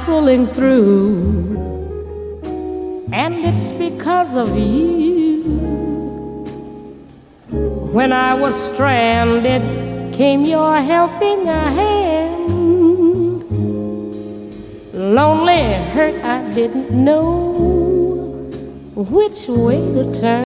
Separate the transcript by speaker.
Speaker 1: pulling through, and it's because of you. When I was stranded, came your helping hand. Lonely, hurt, I didn't know which way to turn.